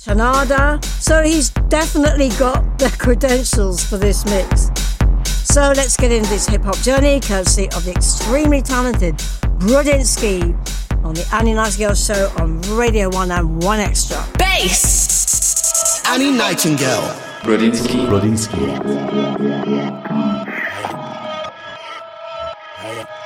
Shanada. So he's definitely got the credentials for this mix. So let's get into this hip-hop journey, courtesy of the extremely talented Brodinski on the Annie Nightingale Show on Radio 1 and 1 Extra. Bass! Annie Nightingale. Brodinski.